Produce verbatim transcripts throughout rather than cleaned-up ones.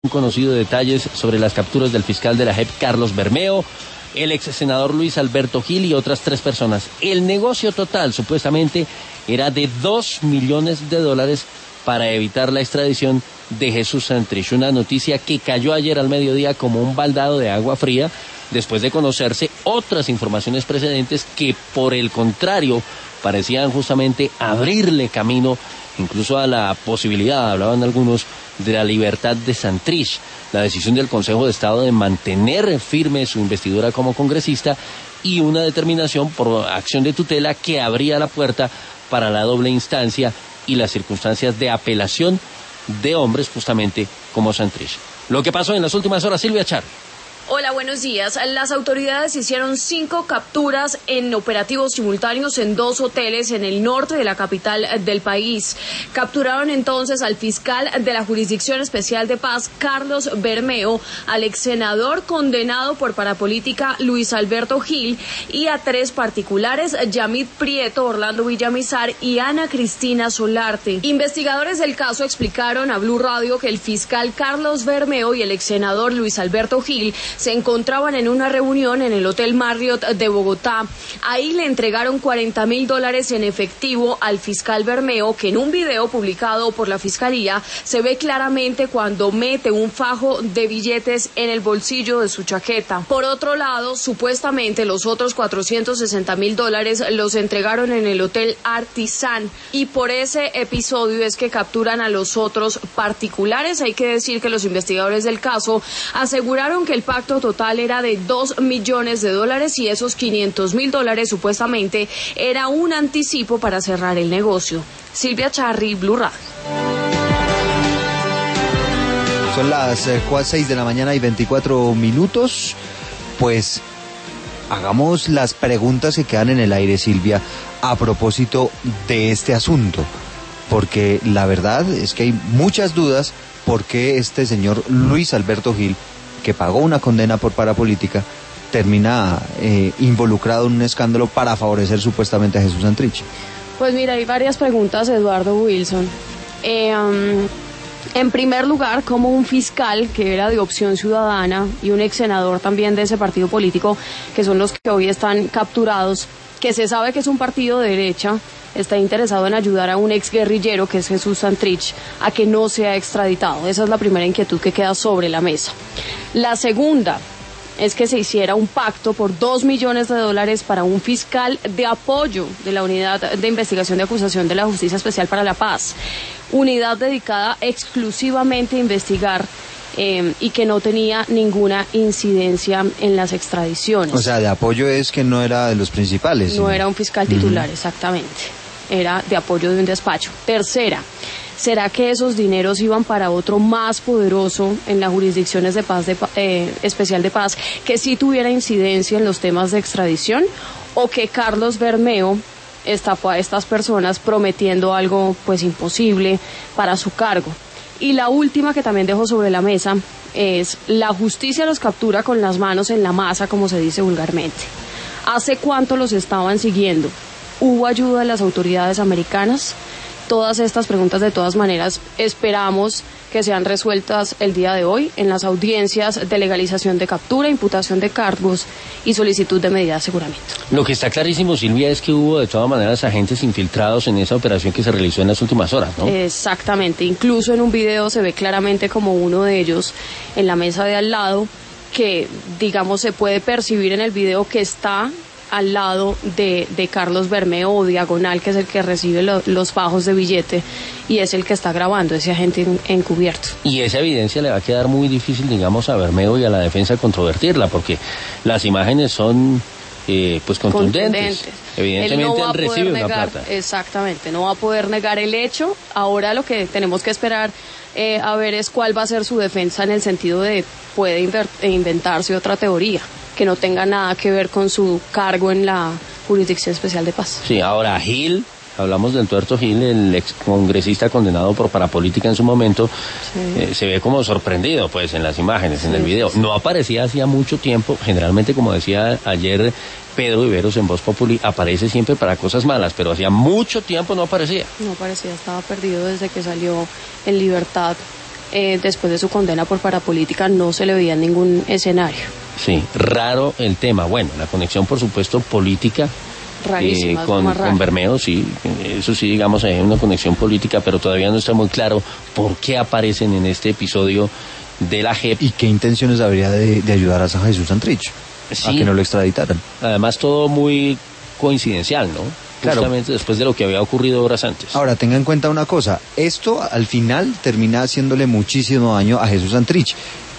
conocido detalles sobre las capturas del fiscal de la J E P, Carlos Bermeo, el ex senador Luis Alberto Gil y otras tres personas. El negocio total, supuestamente, era de dos millones de dólares para evitar la extradición de Jesús Santrich. Una noticia que cayó ayer al mediodía como un baldado de agua fría, después de conocerse otras informaciones precedentes que, por el contrario, parecían justamente abrirle camino incluso a la posibilidad, hablaban algunos, de la libertad de Santrich. La decisión del Consejo de Estado de mantener firme su investidura como congresista y una determinación por acción de tutela que abría la puerta para la doble instancia y las circunstancias de apelación de hombres justamente como Santrich. Lo que pasó en las últimas horas, Silvia Char. Hola, buenos días. Las autoridades hicieron cinco capturas en operativos simultáneos en dos hoteles en el norte de la capital del país. Capturaron entonces al fiscal de la Jurisdicción Especial de Paz, Carlos Bermeo, al ex senador condenado por parapolítica Luis Alberto Gil y a tres particulares, Yamid Prieto, Orlando Villamizar y Ana Cristina Solarte. Investigadores del caso explicaron a Blue Radio que el fiscal Carlos Bermeo y el ex senador Luis Alberto Gil se encontraban en una reunión en el Hotel Marriott de Bogotá. Ahí le entregaron cuarenta mil dólares en efectivo al fiscal Bermeo, que en un video publicado por la Fiscalía se ve claramente cuando mete un fajo de billetes en el bolsillo de su chaqueta. Por otro lado, supuestamente los otros cuatrocientos sesenta mil dólares los entregaron en el Hotel Artisan, y por ese episodio es que capturan a los otros particulares. Hay que decir que los investigadores del caso aseguraron que el pacto total era de dos millones de dólares y esos quinientos mil dólares supuestamente era un anticipo para cerrar el negocio. Silvia Charri, Blue Radio. Son las eh, seis de la mañana y veinticuatro minutos. Pues hagamos las preguntas que quedan en el aire, Silvia, a propósito de este asunto, porque la verdad es que hay muchas dudas por qué este señor Luis Alberto Gil, que pagó una condena por parapolítica, termina eh, involucrado en un escándalo para favorecer supuestamente a Jesús Santrich. Pues mira, hay varias preguntas, Eduardo Wilson. Eh, um, en primer lugar, como un fiscal que era de Opción Ciudadana y un ex senador también de ese partido político, que son los que hoy están capturados, que se sabe que es un partido de derecha, está interesado en ayudar a un ex guerrillero, que es Jesús Santrich, a que no sea extraditado. Esa es la primera inquietud que queda sobre la mesa. La segunda es que se hiciera un pacto por dos millones de dólares para un fiscal de apoyo de la Unidad de Investigación de Acusación de la Justicia Especial para la Paz, unidad dedicada exclusivamente a investigar Eh, y que no tenía ninguna incidencia en las extradiciones. O sea, de apoyo es que no era de los principales. No sino... era un fiscal titular, uh-huh. Exactamente. Era de apoyo de un despacho. Tercera, ¿será que esos dineros iban para otro más poderoso en las jurisdicciones de paz de, eh, especial de paz, que sí tuviera incidencia en los temas de extradición? ¿O que Carlos Bermeo estafó a estas personas prometiendo algo pues imposible para su cargo? Y la última que también dejo sobre la mesa es: la justicia los captura con las manos en la masa, como se dice vulgarmente. ¿Hace cuánto los estaban siguiendo? ¿Hubo ayuda de las autoridades americanas? Todas estas preguntas, de todas maneras, esperamos que sean resueltas el día de hoy en las audiencias de legalización de captura, imputación de cargos y solicitud de medida de aseguramiento. Lo que está clarísimo, Silvia, es que hubo de todas maneras agentes infiltrados en esa operación que se realizó en las últimas horas, ¿no? Exactamente, incluso en un video se ve claramente como uno de ellos en la mesa de al lado, que digamos se puede percibir en el video que está al lado de, de Carlos Bermeo, o diagonal, que es el que recibe lo, los fajos de billete, y es el que está grabando, ese agente en, encubierto. Y esa evidencia le va a quedar muy difícil, digamos, a Bermeo y a la defensa controvertirla, porque las imágenes son eh, pues contundentes. contundentes. Evidentemente él, no él recibe negar, una plata. Exactamente, no va a poder negar el hecho. Ahora lo que tenemos que esperar eh, a ver es cuál va a ser su defensa, en el sentido de puede inventarse otra teoría que no tenga nada que ver con su cargo en la Jurisdicción Especial de Paz. Sí, ahora Gil, hablamos del tuerto Gil, el ex congresista condenado por parapolítica en su momento, sí. eh, se ve como sorprendido pues en las imágenes, sí, en el video. No aparecía hacía mucho tiempo, generalmente, como decía ayer Pedro Viveros en Voz Populi, aparece siempre para cosas malas, pero hacía mucho tiempo no aparecía. No aparecía, estaba perdido desde que salió en libertad eh, después de su condena por parapolítica no se le veía en ningún escenario. Sí, raro el tema. Bueno, la conexión, por supuesto, política eh, con, con Bermeo, sí, eso sí, digamos, hay una conexión política, pero todavía no está muy claro por qué aparecen en este episodio de la J E P. ¿Y qué intenciones habría de, de ayudar a Jesús Santrich sí, a que no lo extraditaran? Además, todo muy coincidencial, ¿no? Claro. Justamente después de lo que había ocurrido horas antes. Ahora, tenga en cuenta una cosa, esto al final termina haciéndole muchísimo daño a Jesús Santrich.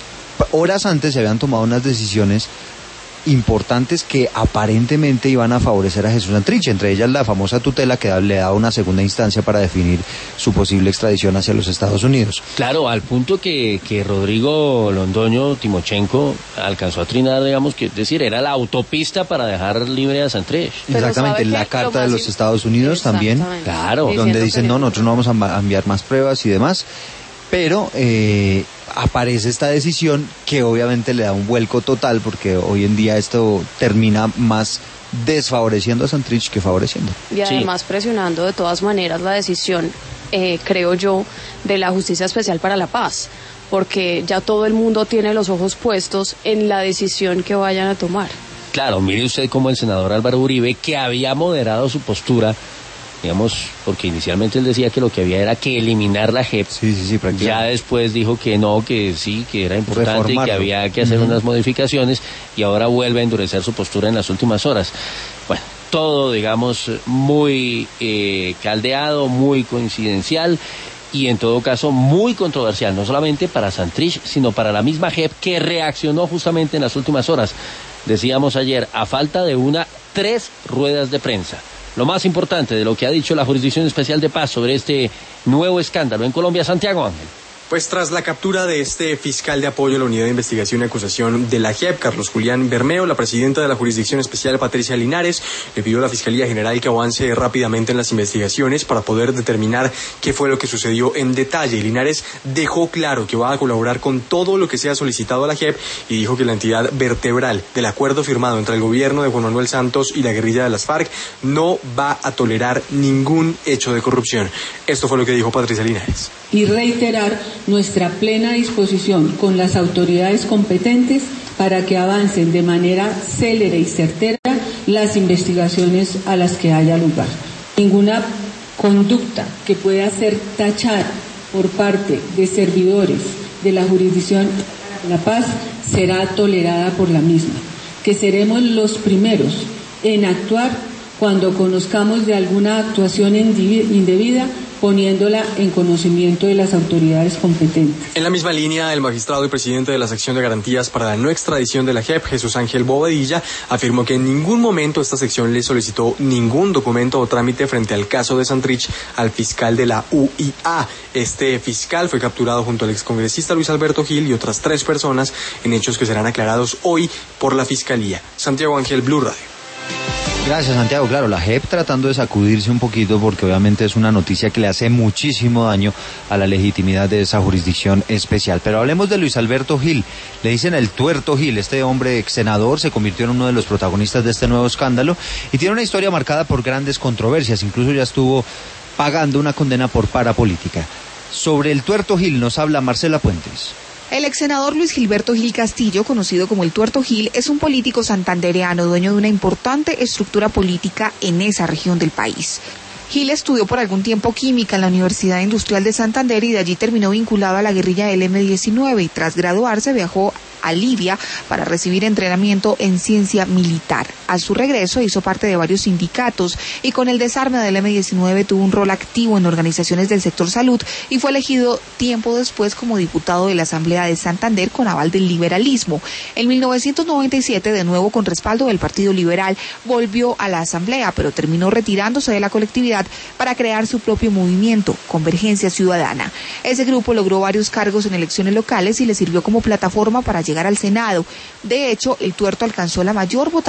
Horas antes se habían tomado unas decisiones importantes que aparentemente iban a favorecer a Jesús Santrich, entre ellas la famosa tutela que le da una segunda instancia para definir su posible extradición hacia los Estados Unidos. Claro, al punto que, que Rodrigo Londoño Timochenko alcanzó a trinar, digamos, que es decir, era la autopista para dejar libre a Santrich. Exactamente, la carta de los Estados Unidos también, claro, donde dicen no, nosotros no vamos a enviar más pruebas y demás, pero eh, aparece esta decisión que obviamente le da un vuelco total, porque hoy en día esto termina más desfavoreciendo a Santrich que favoreciendo. Y además sí, presionando de todas maneras la decisión, eh, creo yo, de la Justicia Especial para la Paz, porque ya todo el mundo tiene los ojos puestos en la decisión que vayan a tomar. Claro, mire usted como el senador Álvaro Uribe, que había moderado su postura, digamos, porque inicialmente él decía que lo que había era que eliminar la J E P. Sí, sí, sí, ya después dijo que no, que sí, que era importante y que había que hacer uh-huh. unas modificaciones, y ahora vuelve a endurecer su postura en las últimas horas. Bueno, todo, digamos, muy eh, caldeado, muy coincidencial y en todo caso muy controversial, no solamente para Santrich, sino para la misma J E P, que reaccionó justamente en las últimas horas. Decíamos ayer, a falta de una, tres ruedas de prensa. Lo más importante de lo que ha dicho la Jurisdicción Especial de Paz sobre este nuevo escándalo en Colombia, Santiago Ángel. Pues tras la captura de este fiscal de apoyo a la Unidad de Investigación y Acusación de la J E P, Carlos Julián Bermeo, la presidenta de la Jurisdicción Especial, Patricia Linares, le pidió a la Fiscalía General que avance rápidamente en las investigaciones para poder determinar qué fue lo que sucedió en detalle. Y Linares dejó claro que va a colaborar con todo lo que sea solicitado a la J E P y dijo que la entidad vertebral del acuerdo firmado entre el gobierno de Juan Manuel Santos y la guerrilla de las FARC no va a tolerar ningún hecho de corrupción. Esto fue lo que dijo Patricia Linares. Y reiterar nuestra plena disposición con las autoridades competentes para que avancen de manera célere y certera las investigaciones a las que haya lugar. Ninguna conducta que pueda ser tachada por parte de servidores de la Jurisdicción de la Paz será tolerada por la misma, que seremos los primeros en actuar cuando conozcamos de alguna actuación indebida, poniéndola en conocimiento de las autoridades competentes. En la misma línea, el magistrado y presidente de la sección de garantías para la no extradición de la J E P, Jesús Ángel Bobadilla, afirmó que en ningún momento esta sección le solicitó ningún documento o trámite frente al caso de Santrich al fiscal de la U I A. Este fiscal fue capturado junto al excongresista Luis Alberto Gil y otras tres personas en hechos que serán aclarados hoy por la Fiscalía. Santiago Ángel, Blue Radio. Gracias, Santiago. Claro, la J E P tratando de sacudirse un poquito porque obviamente es una noticia que le hace muchísimo daño a la legitimidad de esa jurisdicción especial. Pero hablemos de Luis Alberto Gil. Le dicen el Tuerto Gil. Este hombre ex senador se convirtió en uno de los protagonistas de este nuevo escándalo y tiene una historia marcada por grandes controversias. Incluso ya estuvo pagando una condena por parapolítica. Sobre el Tuerto Gil nos habla Marcela Puentes. El ex senador Luis Gilberto Gil Castillo, conocido como el Tuerto Gil, es un político santandereano, dueño de una importante estructura política en esa región del país. Gil estudió por algún tiempo química en la Universidad Industrial de Santander y de allí terminó vinculado a la guerrilla del eme diecinueve y tras graduarse viajó a Libia para recibir entrenamiento en ciencia militar. A su regreso hizo parte de varios sindicatos y con el desarme del eme diecinueve tuvo un rol activo en organizaciones del sector salud y fue elegido tiempo después como diputado de la Asamblea de Santander con aval del liberalismo. En mil novecientos noventa y siete, de nuevo con respaldo del Partido Liberal, volvió a la Asamblea, pero terminó retirándose de la colectividad para crear su propio movimiento, Convergencia Ciudadana. Ese grupo logró varios cargos en elecciones locales y le sirvió como plataforma para llegar al Senado. De hecho, el Tuerto alcanzó la mayor votación en su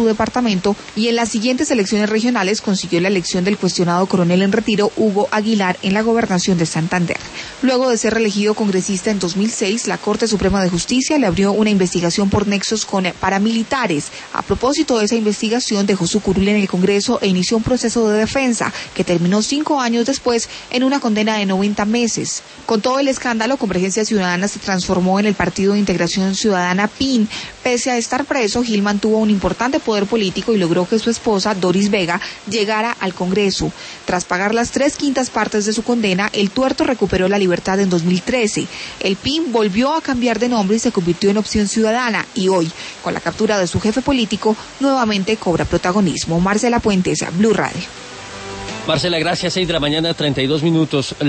su departamento y en las siguientes elecciones regionales consiguió la elección del cuestionado coronel en retiro Hugo Aguilar en la gobernación de Santander. Luego de ser reelegido congresista en dos mil seis, la Corte Suprema de Justicia le abrió una investigación por nexos con paramilitares. A propósito de esa investigación, dejó su curul en el Congreso e inició un proceso de defensa que terminó cinco años después en una condena de noventa meses. Con todo el escándalo, Convergencia Ciudadana se transformó en el Partido de Integración Ciudadana P I N. Pese a estar preso, Gil mantuvo un importante poder político y logró que su esposa, Doris Vega, llegara al Congreso. Tras pagar las tres quintas partes de su condena, el tuerto recuperó la libertad en dos mil trece. El P I N volvió a cambiar de nombre y se convirtió en Opción Ciudadana, y hoy, con la captura de su jefe político, nuevamente cobra protagonismo. Marcela Puentes, Blue Radio. Marcela, gracias. Seis de la mañana, treinta y dos minutos.